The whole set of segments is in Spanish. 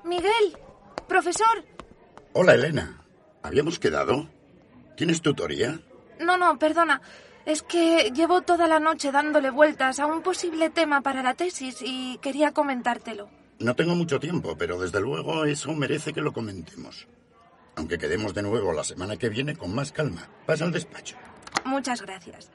Miguel, profesor. Hola, Elena. ¿Habíamos quedado? ¿Tienes tutoría? No, perdona. Es que llevo toda la noche dándole vueltas a un posible tema para la tesis y quería comentártelo. No tengo mucho tiempo, pero desde luego eso merece que lo comentemos. Aunque quedemos de nuevo la semana que viene con más calma. Pasa al despacho. Muchas gracias.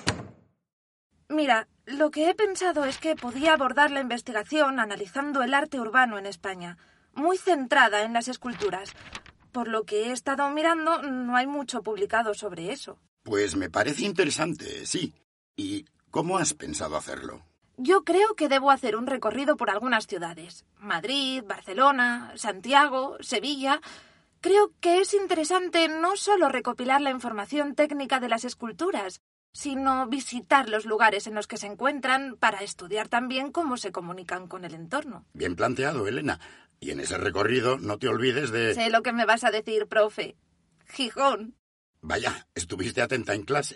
Mira, lo que he pensado es que podía abordar la investigación analizando el arte urbano en España, muy centrada en las esculturas. Por lo que he estado mirando, no hay mucho publicado sobre eso. Pues me parece interesante, sí. ¿Y cómo has pensado hacerlo? Yo creo que debo hacer un recorrido por algunas ciudades. Madrid, Barcelona, Santiago, Sevilla. Creo que es interesante no solo recopilar la información técnica de las esculturas, sino visitar los lugares en los que se encuentran para estudiar también cómo se comunican con el entorno. Bien planteado, Elena. Y en ese recorrido no te olvides de... Sé lo que me vas a decir, profe. Gijón. Vaya, estuviste atenta en clase.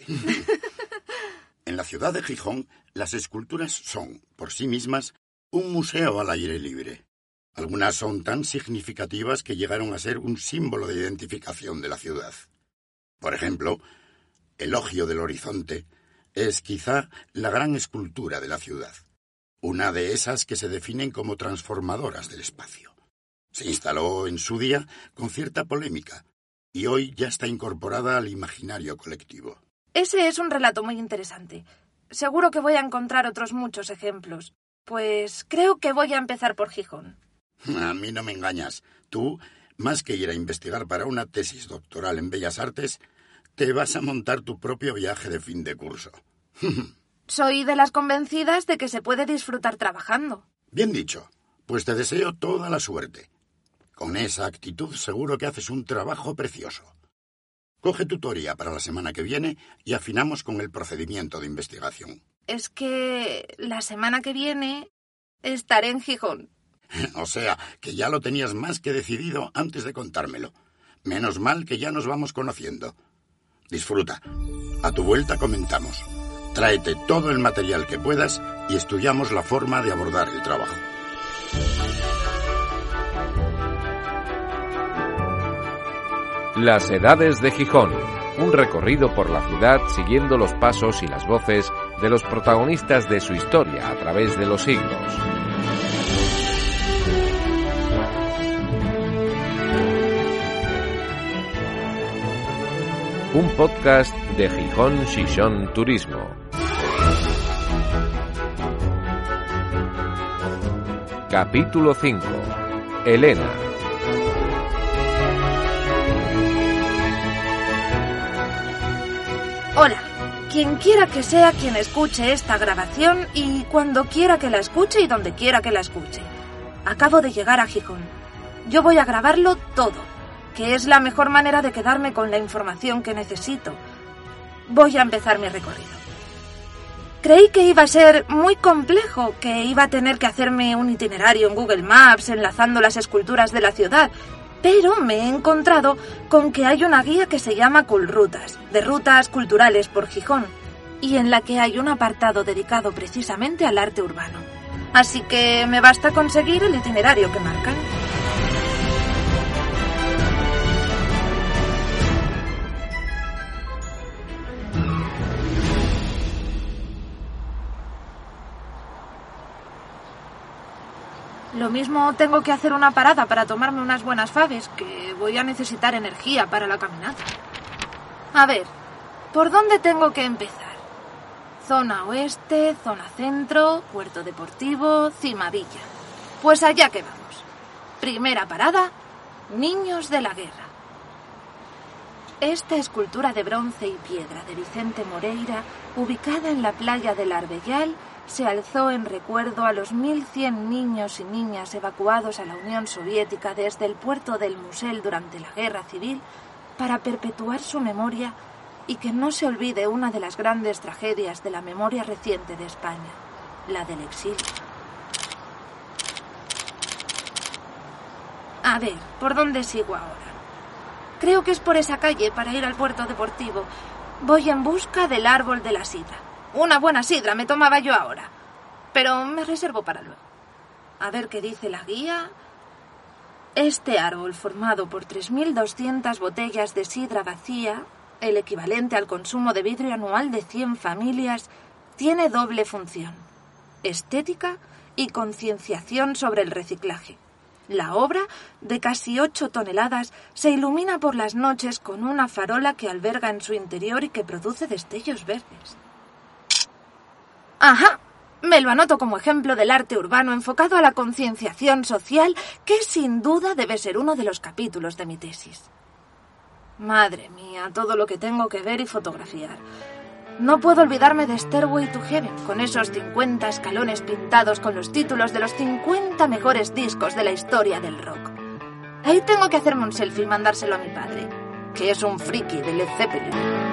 En la ciudad de Gijón, las esculturas son, por sí mismas, un museo al aire libre. Algunas son tan significativas que llegaron a ser un símbolo de identificación de la ciudad. Por ejemplo, el Logio del Horizonte es quizá la gran escultura de la ciudad, una de esas que se definen como transformadoras del espacio. Se instaló en su día con cierta polémica y hoy ya está incorporada al imaginario colectivo. Ese es un relato muy interesante. Seguro que voy a encontrar otros muchos ejemplos. Pues creo que voy a empezar por Gijón. A mí no me engañas. Tú, más que ir a investigar para una tesis doctoral en Bellas Artes, te vas a montar tu propio viaje de fin de curso. Soy de las convencidas de que se puede disfrutar trabajando. Bien dicho. Pues te deseo toda la suerte. Con esa actitud seguro que haces un trabajo precioso. Coge tutoría para la semana que viene y afinamos con el procedimiento de investigación. Es que la semana que viene estaré en Gijón. O sea, que ya lo tenías más que decidido antes de contármelo. Menos mal que ya nos vamos conociendo. Disfruta. A tu vuelta comentamos. Tráete todo el material que puedas y estudiamos la forma de abordar el trabajo. Las Edades de Gijón, un recorrido por la ciudad siguiendo los pasos y las voces de los protagonistas de su historia a través de los siglos. Un podcast de Gijón Xixón Turismo. Capítulo 5. Elena. Hola, quien quiera que sea quien escuche esta grabación y cuando quiera que la escuche y donde quiera que la escuche. Acabo de llegar a Gijón. Yo voy a grabarlo todo, que es la mejor manera de quedarme con la información que necesito. Voy a empezar mi recorrido. Creí que iba a ser muy complejo, que iba a tener que hacerme un itinerario en Google Maps enlazando las esculturas de la ciudad, pero me he encontrado con que hay una guía que se llama Culrutas, de rutas culturales por Gijón, y en la que hay un apartado dedicado precisamente al arte urbano. Así que me basta conseguir el itinerario que marcan. Lo mismo tengo que hacer una parada para tomarme unas buenas faves, que voy a necesitar energía para la caminata. A ver, ¿por dónde tengo que empezar? Zona oeste, zona centro, puerto deportivo, Cimavilla. Pues allá que vamos. Primera parada, Niños de la Guerra. Esta escultura de bronce y piedra de Vicente Moreira, ubicada en la playa del Arbellal, se alzó en recuerdo a los 1.100 niños y niñas evacuados a la Unión Soviética desde el puerto del Musel durante la Guerra Civil para perpetuar su memoria y que no se olvide una de las grandes tragedias de la memoria reciente de España, la del exilio. A ver, ¿por dónde sigo ahora? Creo que es por esa calle para ir al puerto deportivo. Voy en busca del árbol de la sidra. Una buena sidra me tomaba yo ahora, pero me reservo para luego. A ver qué dice la guía. Este árbol, formado por 3.200 botellas de sidra vacía, el equivalente al consumo de vidrio anual de 100 familias, tiene doble función: estética y concienciación sobre el reciclaje. La obra, de casi 8 toneladas, se ilumina por las noches con una farola que alberga en su interior y que produce destellos verdes. ¡Ajá! Me lo anoto como ejemplo del arte urbano enfocado a la concienciación social, que sin duda debe ser uno de los capítulos de mi tesis. Madre mía, todo lo que tengo que ver y fotografiar. No puedo olvidarme de Stairway to Heaven, con esos 50 escalones pintados con los títulos de los 50 mejores discos de la historia del rock. Ahí tengo que hacerme un selfie y mandárselo a mi padre, que es un friki de Led Zeppelin.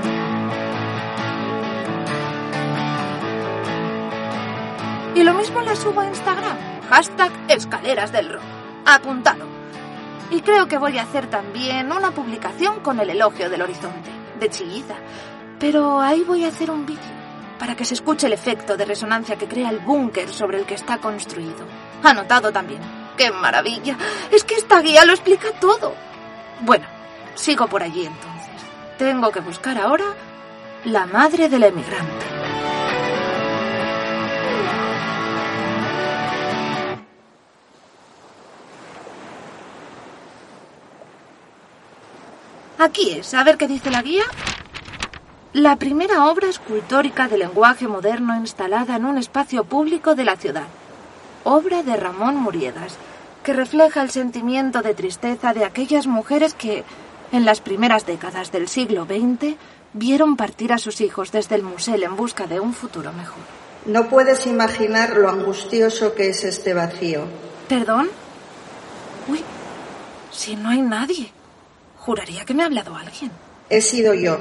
Y lo mismo la subo a Instagram, #escaleras del rock. Apuntado. Y creo que voy a hacer también una publicación con el elogio del horizonte, de Chilliza. Pero ahí voy a hacer un vídeo, para que se escuche el efecto de resonancia que crea el búnker sobre el que está construido. Anotado también. ¡Qué maravilla! Es que esta guía lo explica todo. Bueno, sigo por allí entonces. Tengo que buscar ahora la madre del emigrante. Aquí es, a ver qué dice la guía. La primera obra escultórica de lenguaje moderno instalada en un espacio público de la ciudad. Obra de Ramón Muriedas, que refleja el sentimiento de tristeza de aquellas mujeres que, en las primeras décadas del siglo XX, vieron partir a sus hijos desde el Musel en busca de un futuro mejor. No puedes imaginar lo angustioso que es este vacío. ¿Perdón? Uy, si no hay nadie. Juraría que me ha hablado alguien. He sido yo.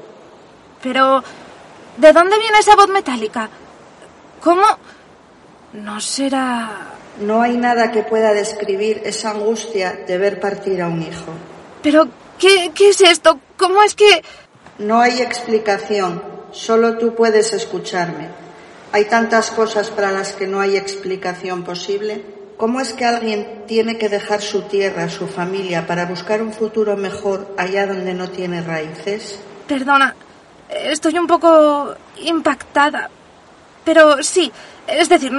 Pero, ¿de dónde viene esa voz metálica? ¿Cómo? No será... No hay nada que pueda describir esa angustia de ver partir a un hijo. ¿Pero qué es esto? ¿Cómo es que...? No hay explicación, solo tú puedes escucharme. Hay tantas cosas para las que no hay explicación posible. ¿Cómo es que alguien tiene que dejar su tierra, su familia, para buscar un futuro mejor allá donde no tiene raíces? Perdona, estoy un poco impactada. Pero sí, es decir,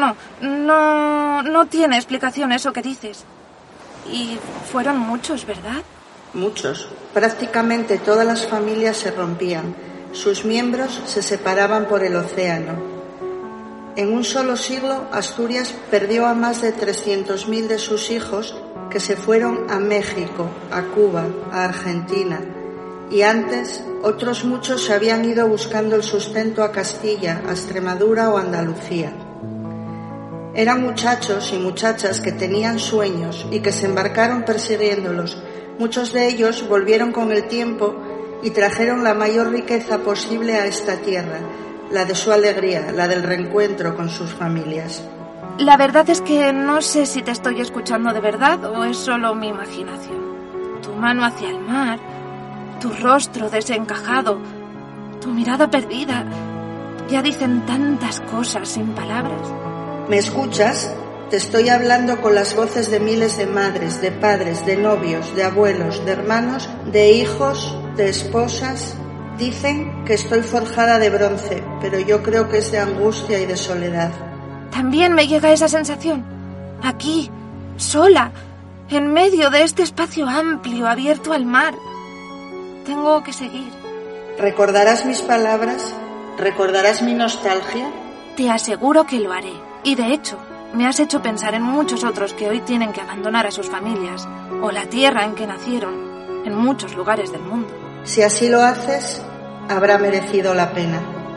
no tiene explicación eso que dices. Y fueron muchos, ¿verdad? Muchos. Prácticamente todas las familias se rompían. Sus miembros se separaban por el océano. En un solo siglo, Asturias perdió a más de 300.000 de sus hijos, que se fueron a México, a Cuba, a Argentina. Y antes, otros muchos se habían ido buscando el sustento a Castilla, a Extremadura o Andalucía. Eran muchachos y muchachas que tenían sueños y que se embarcaron persiguiéndolos. Muchos de ellos volvieron con el tiempo y trajeron la mayor riqueza posible a esta tierra, la de su alegría, la del reencuentro con sus familias. La verdad es que no sé si te estoy escuchando de verdad o es solo mi imaginación. Tu mano hacia el mar, tu rostro desencajado, tu mirada perdida, ya dicen tantas cosas sin palabras. ¿Me escuchas? Te estoy hablando con las voces de miles de madres, de padres, de novios, de abuelos, de hermanos, de hijos, de esposas. Dicen que estoy forjada de bronce, pero yo creo que es de angustia y de soledad. También me llega esa sensación. Aquí, sola, en medio de este espacio amplio, abierto al mar. Tengo que seguir. ¿Recordarás mis palabras? ¿Recordarás mi nostalgia? Te aseguro que lo haré. Y de hecho, me has hecho pensar en muchos otros que hoy tienen que abandonar a sus familias o la tierra en que nacieron, en muchos lugares del mundo. Si así lo haces, habrá merecido la pena.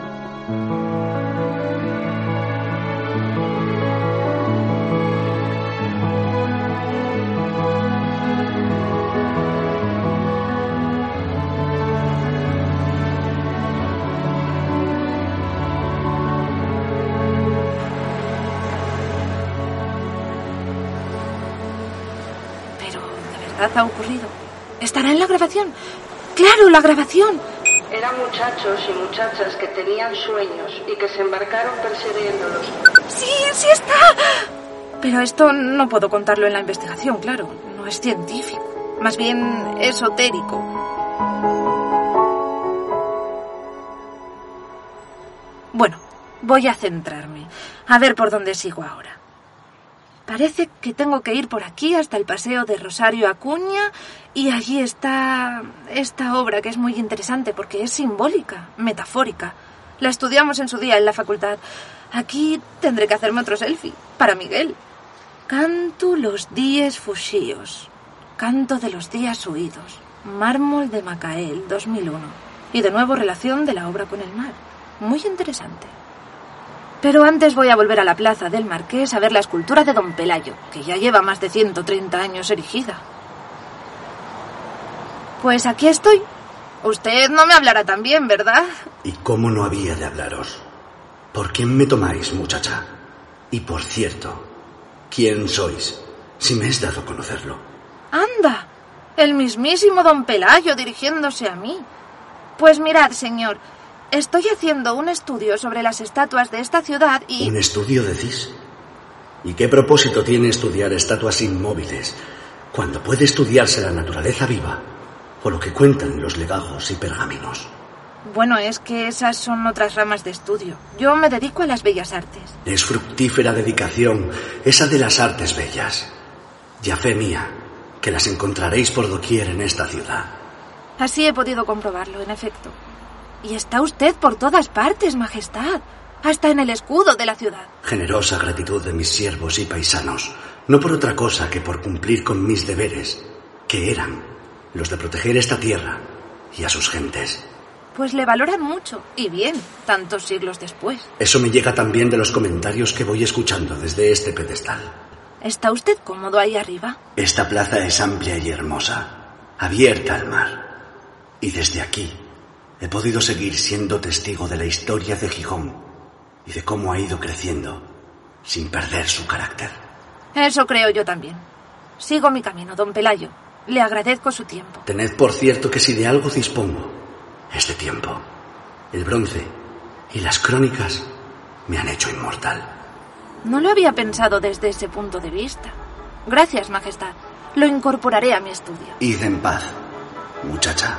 Pero, ¿de verdad ha ocurrido? ¿Estará en la grabación? ¡Claro, la grabación! Eran muchachos y muchachas que tenían sueños y que se embarcaron persiguiéndolos. ¡Sí, sí está! Pero esto no puedo contarlo en la investigación, claro. No es científico, más bien esotérico. Bueno, voy a centrarme. A ver por dónde sigo ahora. Parece que tengo que ir por aquí hasta el paseo de Rosario Acuña y allí está esta obra que es muy interesante porque es simbólica, metafórica. La estudiamos en su día en la facultad. Aquí tendré que hacerme otro selfie, para Miguel. Canto los días fuxíos, canto de los días huidos, mármol de Macael, 2001. Y de nuevo relación de la obra con el mar. Muy interesante. Pero antes voy a volver a la plaza del Marqués a ver la escultura de Don Pelayo, que ya lleva más de 130 años erigida. Pues aquí estoy. Usted no me hablará tan bien, ¿verdad? ¿Y cómo no había de hablaros? ¿Por quién me tomáis, muchacha? Y por cierto, ¿quién sois? Si me es dado conocerlo. ¡Anda! El mismísimo Don Pelayo dirigiéndose a mí. Pues mirad, señor, estoy haciendo un estudio sobre las estatuas de esta ciudad y... ¿Un estudio, decís? ¿Y qué propósito tiene estudiar estatuas inmóviles cuando puede estudiarse la naturaleza viva o lo que cuentan los legajos y pergaminos? Bueno, es que esas son otras ramas de estudio. Yo me dedico a las bellas artes. Es fructífera dedicación esa de las artes bellas. Y a fe mía, que las encontraréis por doquier en esta ciudad. Así he podido comprobarlo, en efecto. Y está usted por todas partes, Majestad. Hasta en el escudo de la ciudad. Generosa gratitud de mis siervos y paisanos. No por otra cosa que por cumplir con mis deberes, que eran los de proteger esta tierra y a sus gentes. Pues le valoran mucho, y bien, tantos siglos después. Eso me llega también de los comentarios que voy escuchando desde este pedestal. ¿Está usted cómodo ahí arriba? Esta plaza es amplia y hermosa, abierta al mar. Y desde aquí he podido seguir siendo testigo de la historia de Gijón y de cómo ha ido creciendo sin perder su carácter. Eso creo yo también. Sigo mi camino, don Pelayo. Le agradezco su tiempo. Tened por cierto que si de algo dispongo, es de tiempo. El bronce y las crónicas me han hecho inmortal. No lo había pensado desde ese punto de vista. Gracias, Majestad. Lo incorporaré a mi estudio. Id en paz, muchacha.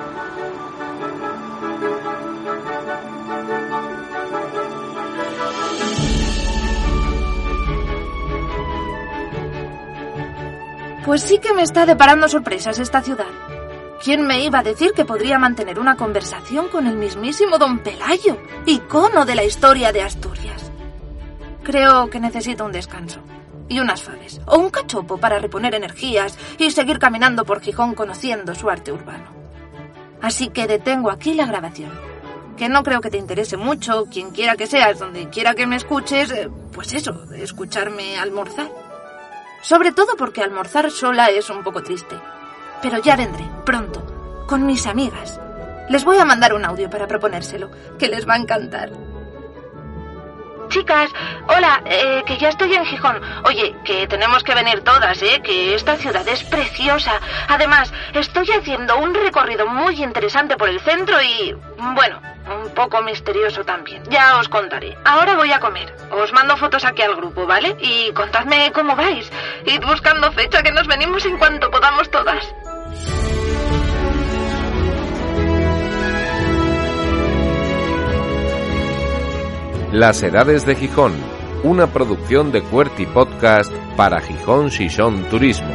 Pues sí que me está deparando sorpresas esta ciudad. ¿Quién me iba a decir que podría mantener una conversación con el mismísimo don Pelayo, icono de la historia de Asturias? Creo que necesito un descanso y unas faves o un cachopo para reponer energías y seguir caminando por Gijón conociendo su arte urbano. Así que detengo aquí la grabación, que no creo que te interese mucho, quien quiera que seas, donde quiera que me escuches, pues eso, escucharme almorzar. Sobre todo porque almorzar sola es un poco triste. Pero ya vendré, pronto, con mis amigas. Les voy a mandar un audio para proponérselo, que les va a encantar. Chicas, hola, que ya estoy en Gijón. Oye, que tenemos que venir todas, que esta ciudad es preciosa. Además, estoy haciendo un recorrido muy interesante por el centro y, bueno, un poco misterioso también. Ya os contaré. Ahora voy a comer. Os mando fotos aquí al grupo, ¿vale? Y contadme cómo vais. Id buscando fecha, que nos venimos en cuanto podamos todas. Las Edades de Gijón, una producción de QWERTY Podcast para Gijón Xixón Turismo.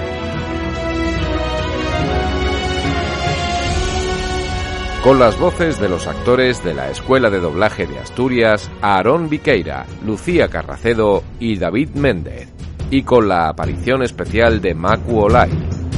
Con las voces de los actores de la Escuela de Doblaje de Asturias, Aarón Viqueira, Lucía Carracedo y David Méndez, y con la aparición especial de Macu Olay.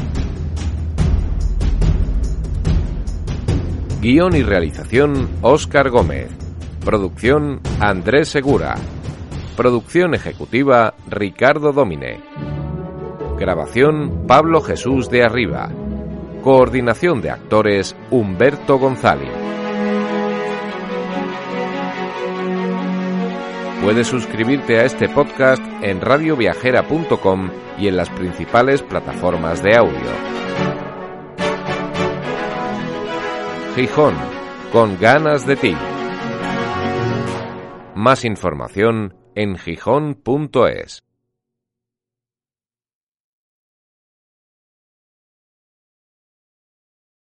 Guión y realización, Óscar Gómez. Producción, Andrés Segura. Producción ejecutiva, Ricardo Domine. Grabación, Pablo Jesús de Arriba. Coordinación de actores, Humberto González. Puedes suscribirte a este podcast en radioviajera.com y en las principales plataformas de audio. Gijón, con ganas de ti. Más información en gijón.es.